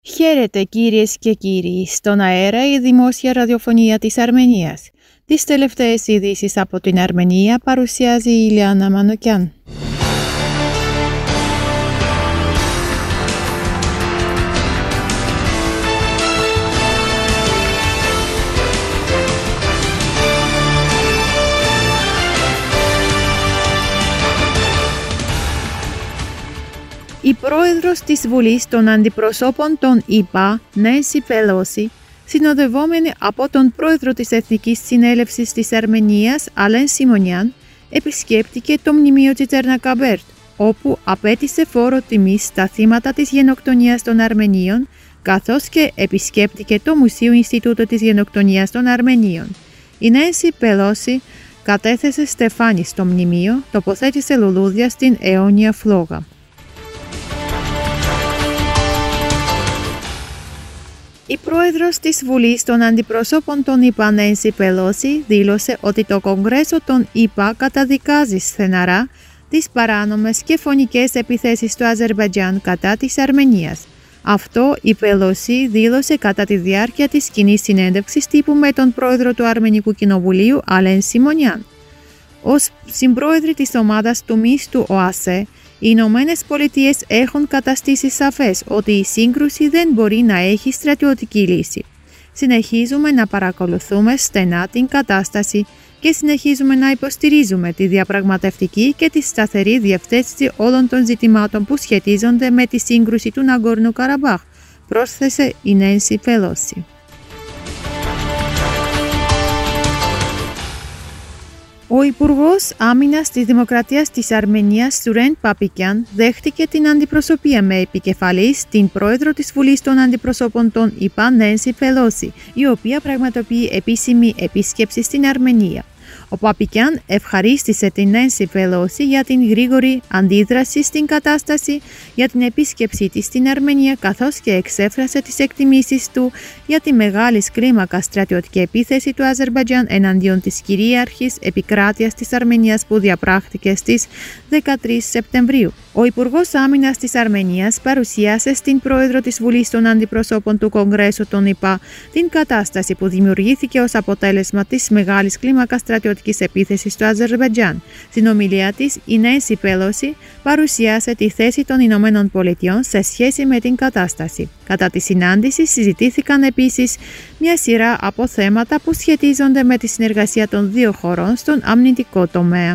Χαίρετε κυρίες και κύριοι, στον αέρα η δημόσια ραδιοφωνία της Αρμενίας. Τις τελευταίες ειδήσεις από την Αρμενία παρουσιάζει η Ηλιάνα Μανοκιάν. Η πρόεδρος της Βουλής των Αντιπροσώπων των ΗΠΑ, Νένσι Πελόση, συνοδευόμενη από τον πρόεδρο της Εθνικής Συνέλευσης της Αρμενίας, Αλέν Σιμονιάν, επισκέπτηκε το μνημείο Τσιτσέρνα-Καμπέρτ, όπου απέτησε φόρο τιμής στα θύματα της γενοκτονίας των Αρμενίων, καθώς και επισκέπτηκε το Μουσείο Ινστιτούτο της Γενοκτονίας των Αρμενίων. Η Νένσι Πελόση κατέθεσε στεφάνι στο μνημείο, τοποθέτησε λουλούδια στην αιώνια φλόγα. Η πρόεδρος της Βουλής των Αντιπροσώπων των ΗΠΑ, Νένσι Πελόση, δήλωσε ότι το Κογκρέσο των ΗΠΑ καταδικάζει στεναρά τις παράνομες και φωνικές επιθέσεις του Αζερμπαϊτζάν κατά της Αρμενίας. Αυτό η Πελόση δήλωσε κατά τη διάρκεια της κοινής συνέντευξης τύπου με τον πρόεδρο του Αρμενικού Κοινοβουλίου, Αλέν Σιμονιάν. Ως συμπρόεδροι της ομάδας του του ΟΑΣΕ, οι Ηνωμένες Πολιτείες έχουν καταστήσει σαφές ότι η σύγκρουση δεν μπορεί να έχει στρατιωτική λύση. Συνεχίζουμε να παρακολουθούμε στενά την κατάσταση και συνεχίζουμε να υποστηρίζουμε τη διαπραγματευτική και τη σταθερή διευθέτηση όλων των ζητημάτων που σχετίζονται με τη σύγκρουση του Ναγκόρνου Καραμπάχ, πρόσθεσε η Νένσι Πελόση. Ο Υπουργός Άμυνας της Δημοκρατίας της Αρμενίας, Σουρέν Παπικιάν, δέχτηκε την αντιπροσωπεία με επικεφαλής την πρόεδρο της Βουλής των Αντιπροσώπων των ΗΠΑ, Νένσι Πελόση, η οποία πραγματοποιεί επίσημη επίσκεψη στην Αρμενία. Ο Παπικιάν ευχαρίστησε την Νένσι Πελόση για την γρήγορη αντίδραση στην κατάσταση για την επίσκεψή της στην Αρμενία, καθώς και εξέφρασε τις εκτιμήσεις του για τη μεγάλη κλίμακα στρατιωτική επίθεση του Αζερμπαϊτζάν εναντίον της κυρίαρχης επικράτειας της Αρμενίας που διαπράχθηκε στις 13 Σεπτεμβρίου. Ο Υπουργός Άμυνας της Αρμενίας παρουσίασε στην πρόεδρο της Βουλής των Αντιπροσώπων του Κογκρέσου των ΗΠΑ την κατάσταση που δημιουργήθηκε ως αποτέλεσμα της μεγάλης κλίμακας στρατιωτικής επίθεσης του Αζερμπαϊτζάν. Στην ομιλία της, η Νένσι Πελόση παρουσίασε τη θέση των Ηνωμένων Πολιτειών σε σχέση με την κατάσταση. Κατά τη συνάντηση συζητήθηκαν επίσης μια σειρά από θέματα που σχετίζονται με τη συνεργασία των δύο χωρών στον αμυντικό τομέα.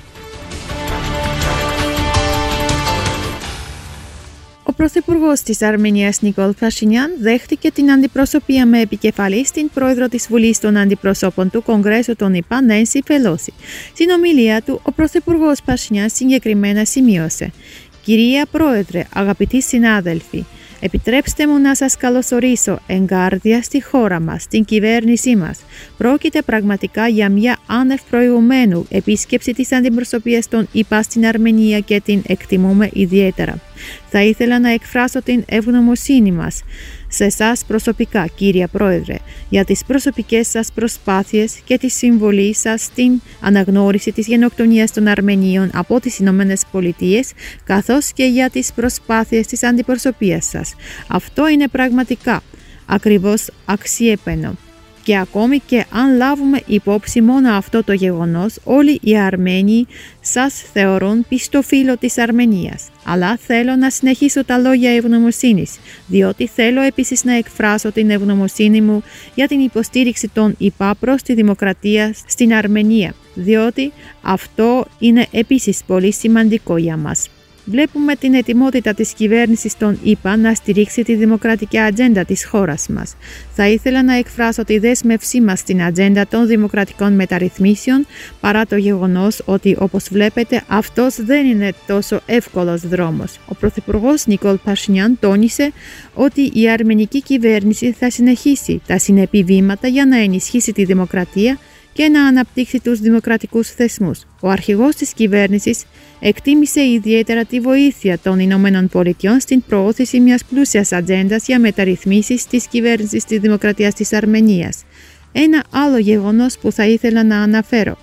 Ο Πρωθυπουργός της Αρμενίας, Νικόλ Πασινιάν, δέχτηκε την αντιπροσωπεία με επικεφαλής την πρόεδρο της Βουλής των Αντιπροσώπων του Κογκρέσου των ΗΠΑ, Νένσι Πελόση. Στην ομιλία του, ο Πρωθυπουργός Πασινιάν συγκεκριμένα σημείωσε: «Κυρία Πρόεδρε, αγαπητοί συνάδελφοι, επιτρέψτε μου να σας καλωσορίσω εγκάρδια στη χώρα μας, στην κυβέρνησή μας. Πρόκειται πραγματικά για μια άνευ προηγουμένου επίσκεψη της αντιπροσωπείας των ΗΠΑ στην Αρμενία και την εκτιμούμε ιδιαίτερα. Θα ήθελα να εκφράσω την ευγνωμοσύνη μας σε εσάς προσωπικά, κύρια Πρόεδρε, για τις προσωπικές σας προσπάθειες και τη συμβολή σας στην αναγνώριση της γενοκτονίας των Αρμενίων από τις Ηνωμένες Πολιτείες, καθώς και για τις προσπάθειες της αντιπροσωπείας σας. Αυτό είναι πραγματικά ακριβώς αξιέπαινο. Και ακόμη και αν λάβουμε υπόψη μόνο αυτό το γεγονός, όλοι οι Αρμένοι σας θεωρούν πιστοφύλλο της Αρμενίας. Αλλά θέλω να συνεχίσω τα λόγια ευγνωμοσύνης, διότι θέλω επίσης να εκφράσω την ευγνωμοσύνη μου για την υποστήριξη των ΗΠΑ προς τη δημοκρατία στην Αρμενία, διότι αυτό είναι επίσης πολύ σημαντικό για μας. Βλέπουμε την ετοιμότητα της κυβέρνησης των ΗΠΑ να στηρίξει τη δημοκρατική ατζέντα της χώρας μας. Θα ήθελα να εκφράσω τη δέσμευσή μας στην ατζέντα των δημοκρατικών μεταρρυθμίσεων, παρά το γεγονός ότι, όπως βλέπετε, αυτός δεν είναι τόσο εύκολος δρόμος. Ο Πρωθυπουργός Νικόλ Πασινιάν τόνισε ότι η αρμενική κυβέρνηση θα συνεχίσει τα συνεπή βήματα για να ενισχύσει τη δημοκρατία και να αναπτύξει τους δημοκρατικούς θεσμούς. Ο αρχηγός της κυβέρνησης εκτίμησε ιδιαίτερα τη βοήθεια των Ηνωμένων Πολιτειών στην προώθηση μιας πλούσιας ατζέντας για μεταρρυθμίσεις της κυβέρνησης της Δημοκρατίας της Αρμενίας. Ένα άλλο γεγονός που θα ήθελα να αναφέρω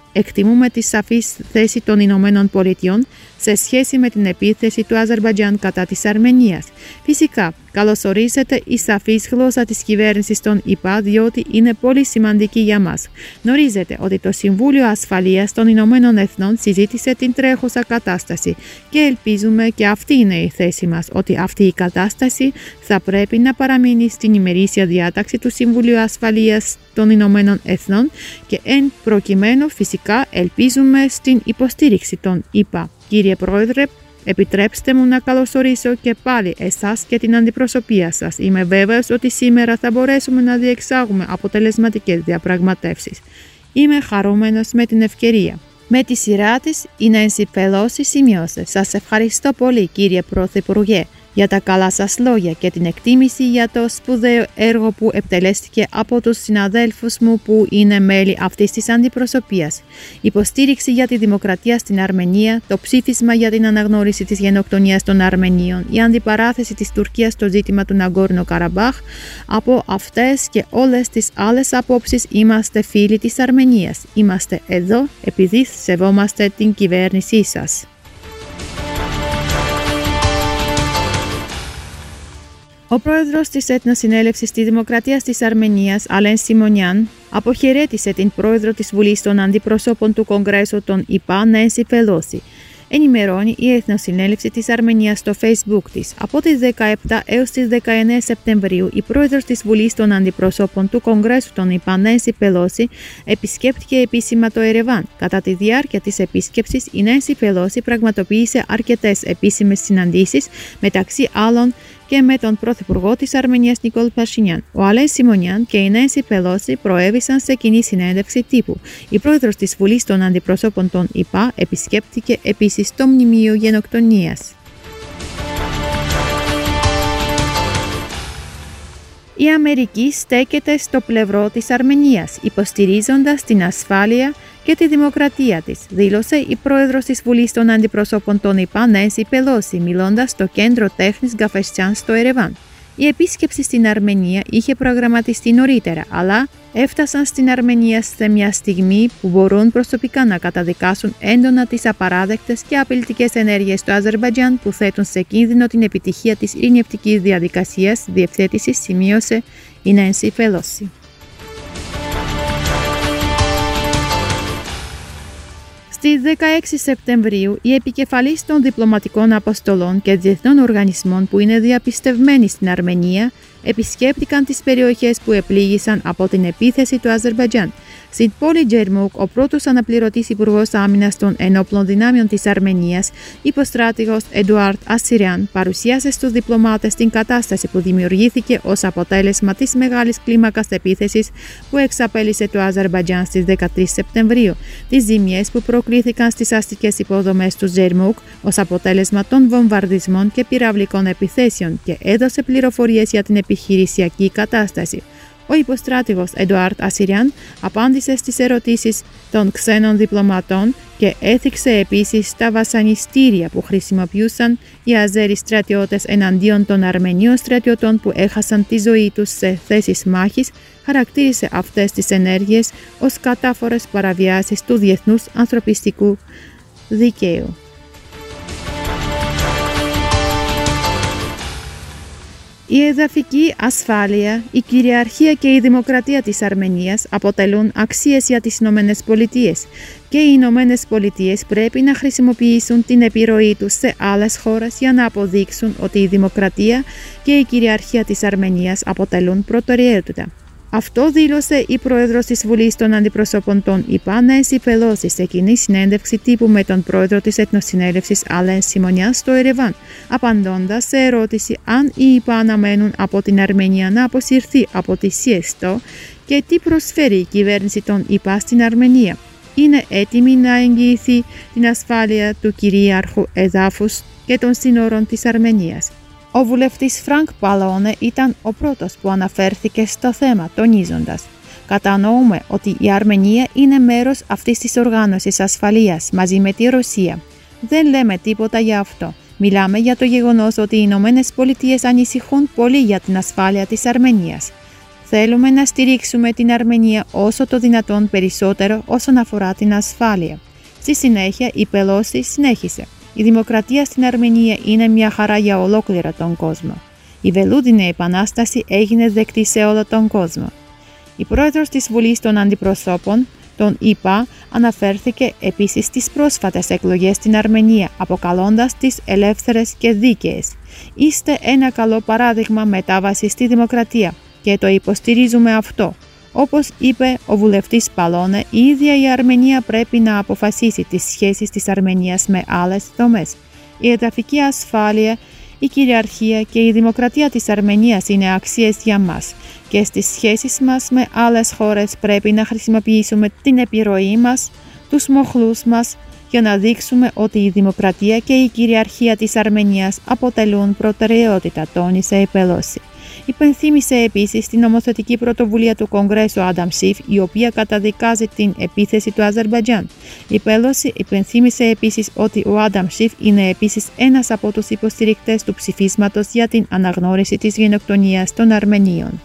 Εκτιμούμε τη σαφή θέση των Ηνωμένων Πολιτειών σε σχέση με την επίθεση του Αζερμπαϊτζάν κατά της Αρμενίας. Φυσικά, καλωσορίζεται η σαφής γλώσσα της κυβέρνησης των ΗΠΑ, διότι είναι πολύ σημαντική για μας. Γνωρίζετε ότι το Συμβούλιο Ασφαλείας των Ηνωμένων Εθνών συζήτησε την τρέχουσα κατάσταση και ελπίζουμε και αυτή είναι η θέση μας, ότι αυτή η κατάσταση θα πρέπει να παραμείνει στην ημερήσια διάταξη του Συμβουλίου Ασφαλείας των Ηνωμένων Εθνών και εν προκειμένου φυσικά ελπίζουμε στην υποστήριξη των ΗΠΑ. Κύριε Πρόεδρε, επιτρέψτε μου να καλωσορίσω και πάλι εσάς και την αντιπροσωπεία σας. Είμαι βέβαιος ότι σήμερα θα μπορέσουμε να διεξάγουμε αποτελεσματικές διαπραγματεύσεις. Είμαι χαρούμενος με την ευκαιρία. Με τη σειρά της, η Νένσι Πελόση σημειώσε: «Σας ευχαριστώ πολύ, κύριε Πρωθυπουργέ, για τα καλά σας λόγια και την εκτίμηση για το σπουδαίο έργο που επιτελέστηκε από τους συναδέλφους μου που είναι μέλη αυτής της αντιπροσωπείας. Υποστήριξη για τη δημοκρατία στην Αρμενία, το ψήφισμα για την αναγνώριση της γενοκτονίας των Αρμενίων, η αντιπαράθεση της Τουρκίας στο ζήτημα του Ναγκόρνο Καραμπάχ. Από αυτές και όλες τις άλλες απόψεις είμαστε φίλοι της Αρμενίας. Είμαστε εδώ επειδή σεβόμαστε την κυβέρνησή σας». Ο πρόεδρος της Εθνοσυνέλευσης της Δημοκρατίας της Αρμενίας, Αλέν Σιμονιάν, αποχαιρέτησε την πρόεδρο της Βουλής των Αντιπροσώπων του Κογκρέσου των ΗΠΑ, Νένσι Πελόση. Ενημερώνει η Εθνοσυνέλευση της Αρμενίας στο Facebook της. Από τις 17 έως τις 19 Σεπτεμβρίου, η πρόεδρος της Βουλής των Αντιπροσώπων του Κογκρέσου των ΗΠΑ, Νένσι Πελόση, επισκέπτηκε επίσημα το Ερεβάν. Κατά τη διάρκεια της επίσκεψης, η Νένσι Πελόση πραγματοποίησε αρκετές επίσημες συναντήσεις, μεταξύ άλλων και με τον Πρωθυπουργό της Αρμενίας Νικόλ Πασινιάν. Ο Αλέν Σιμονιάν και η Νένσι Πελόση προέβησαν σε κοινή συνέντευξη τύπου. Η πρόεδρος της Βουλής των Αντιπροσώπων των ΗΠΑ επισκέπτηκε επίσης το μνημείο γενοκτονίας. Η Αμερική στέκεται στο πλευρό της Αρμενίας, υποστηρίζοντας την ασφάλεια και τη δημοκρατία της, δήλωσε η πρόεδρος της Βουλής των Αντιπροσώπων των ΗΠΑ, Νένσι Πελόση, μιλώντας στο κέντρο τέχνης Γκαφεστσάν στο Ερεβάν. Η επίσκεψη στην Αρμενία είχε προγραμματιστεί νωρίτερα, αλλά έφτασαν στην Αρμενία σε μια στιγμή που μπορούν προσωπικά να καταδικάσουν έντονα τις απαράδεκτες και απειλητικές ενέργειες του Αζερμπαϊτζάν που θέτουν σε κίνδυνο την επιτυχία της ειρηνευτικής διαδικασίας διευθέτησης, σημείωσε η Νένσι Πελόση. Στις 16 Σεπτεμβρίου, οι επικεφαλείς των διπλωματικών αποστολών και διεθνών οργανισμών που είναι διαπιστευμένοι στην Αρμενία επισκέπτηκαν τις περιοχές που επλήγησαν από την επίθεση του Αζερμπαϊτζάν. Στην πόλη Τζέρμουκ, ο πρώτος αναπληρωτής υπουργός άμυνας των ενόπλων δυνάμεων της Αρμενίας, υποστράτηγος Εντουάρτ Ασσιριάν, παρουσίασε στους διπλωμάτες την κατάσταση που δημιουργήθηκε ως αποτέλεσμα της μεγάλης κλίμακας επίθεσης που εξαπέλυσε το Αζερμπαϊτζάν στις 13 Σεπτεμβρίου, τις ζημιές που προκλήθηκαν στις αστικές υποδομές του Τζέρμουκ ως αποτέλεσμα των βομβαρδισμών και πυραυλικών επιθέσεων και έδωσε πληροφορίες για την επιχειρησιακή κατάσταση. Ο υποστράτηγος Εντουάρτ Ασσιριάν απάντησε στις ερωτήσεις των ξένων διπλωματών και έθιξε επίσης τα βασανιστήρια που χρησιμοποιούσαν οι Αζέροι στρατιώτες εναντίον των Αρμενίων στρατιωτών που έχασαν τη ζωή τους σε θέσεις μάχης, χαρακτήρισε αυτές τις ενέργειες ως κατάφορες παραβιάσεις του διεθνούς ανθρωπιστικού δικαίου. Η εδαφική ασφάλεια, η κυριαρχία και η δημοκρατία της Αρμενίας αποτελούν αξίες για τις Ηνωμένες Πολιτείες και οι Ηνωμένες Πολιτείες πρέπει να χρησιμοποιήσουν την επιρροή τους σε άλλες χώρες για να αποδείξουν ότι η δημοκρατία και η κυριαρχία της Αρμενίας αποτελούν προτεραιότητα. Αυτό δήλωσε η πρόεδρος της Βουλής των Αντιπροσώπων των ΗΠΑ, Νένσι Πελόση, σε κοινή συνέντευξη τύπου με τον πρόεδρο της Εθνοσυνέλευσης Αλέν Σιμονιάν στο Ερεβάν, απαντώντας σε ερώτηση αν οι ΗΠΑ αναμένουν από την Αρμενία να αποσυρθεί από τη ΣΥΕΣΤΟ και τι προσφέρει η κυβέρνηση των ΗΠΑ στην Αρμενία. Είναι έτοιμη να εγγυηθεί την ασφάλεια του κυρίαρχου εδάφους και των σύνορων της Αρμενίας. Ο βουλευτής Φρανκ Παλώνε ήταν ο πρώτος που αναφέρθηκε στο θέμα, τονίζοντας: «Κατανοούμε ότι η Αρμενία είναι μέρος αυτής της οργάνωσης ασφαλείας μαζί με τη Ρωσία. Δεν λέμε τίποτα για αυτό. Μιλάμε για το γεγονός ότι οι Ηνωμένες Πολιτείες ανησυχούν πολύ για την ασφάλεια της Αρμενίας. Θέλουμε να στηρίξουμε την Αρμενία όσο το δυνατόν περισσότερο όσον αφορά την ασφάλεια. Στη συνέχεια, η Πελώση συνέχισε. Η δημοκρατία στην Αρμενία είναι μια χαρά για ολόκληρο τον κόσμο. Η Βελούδινη Επανάσταση έγινε δεκτή σε όλο τον κόσμο. Η πρόεδρος της Βουλής των Αντιπροσώπων, τον ΗΠΑ, αναφέρθηκε επίσης στις πρόσφατες εκλογές στην Αρμενία, αποκαλώντας τις ελεύθερες και δίκαιες. Είστε ένα καλό παράδειγμα μετάβασης στη δημοκρατία και το υποστηρίζουμε αυτό. Όπως είπε ο βουλευτής Παλώνε, η ίδια η Αρμενία πρέπει να αποφασίσει τις σχέσεις της Αρμενίας με άλλες δομές. Η εδαφική ασφάλεια, η κυριαρχία και η δημοκρατία της Αρμενίας είναι αξίες για μας και στις σχέσεις μας με άλλες χώρες πρέπει να χρησιμοποιήσουμε την επιρροή μας, τους μοχλούς μας για να δείξουμε ότι η δημοκρατία και η κυριαρχία της Αρμενίας αποτελούν προτεραιότητα, τόνισε η Πελώση. Υπενθύμησε επίσης την νομοθετική πρωτοβουλία του Κογκρέσου Άνταμ Σιφ, η οποία καταδικάζει την επίθεση του Αζερμπαϊτζάν. Η Πελώση υπενθύμησε επίσης ότι ο Άνταμ Σιφ είναι επίσης ένας από τους υποστηρικτές του ψηφίσματος για την αναγνώριση της γενοκτονίας των Αρμενίων.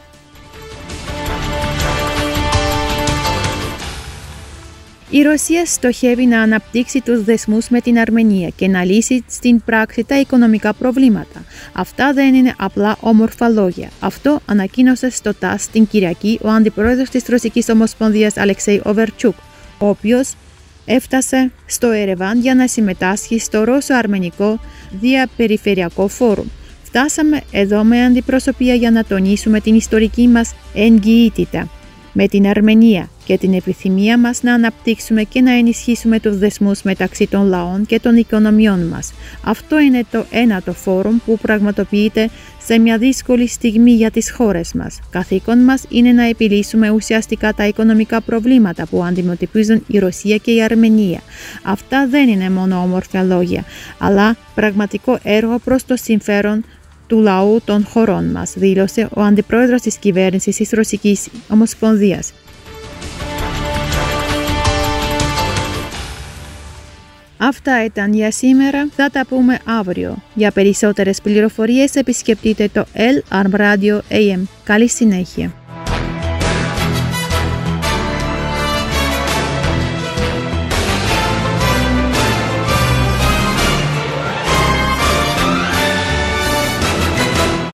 Η Ρωσία στοχεύει να αναπτύξει τους δεσμούς με την Αρμενία και να λύσει στην πράξη τα οικονομικά προβλήματα. Αυτά δεν είναι απλά όμορφα λόγια. Αυτό ανακοίνωσε στο ΤΑΣ την Κυριακή ο αντιπρόεδρος της Ρωσικής Ομοσπονδίας Αλεξέι Οβερτσούκ, ο οποίος έφτασε στο Ερεβάν για να συμμετάσχει στο Ρώσο-Αρμενικό Διαπεριφερειακό Φόρουμ. Φτάσαμε εδώ με αντιπροσωπεία για να τονίσουμε την ιστορική μας εγκυήτητα με την Αρμενία και την επιθυμία μας να αναπτύξουμε και να ενισχύσουμε τους δεσμούς μεταξύ των λαών και των οικονομιών μας. Αυτό είναι το ένατο φόρουμ που πραγματοποιείται σε μια δύσκολη στιγμή για τις χώρες μας. Καθήκον μας είναι να επιλύσουμε ουσιαστικά τα οικονομικά προβλήματα που αντιμετωπίζουν η Ρωσία και η Αρμενία. Αυτά δεν είναι μόνο όμορφα λόγια, αλλά πραγματικό έργο προς το συμφέρον του λαού των χωρών μας, δήλωσε ο αντιπρόεδρος της κυβέρνησης της Ρωσικής Ομοσπονδίας. Αυτά ήταν για σήμερα, θα τα πούμε αύριο. Για περισσότερες πληροφορίες επισκεφτείτε το El Arm Radio AM. Καλή συνέχεια.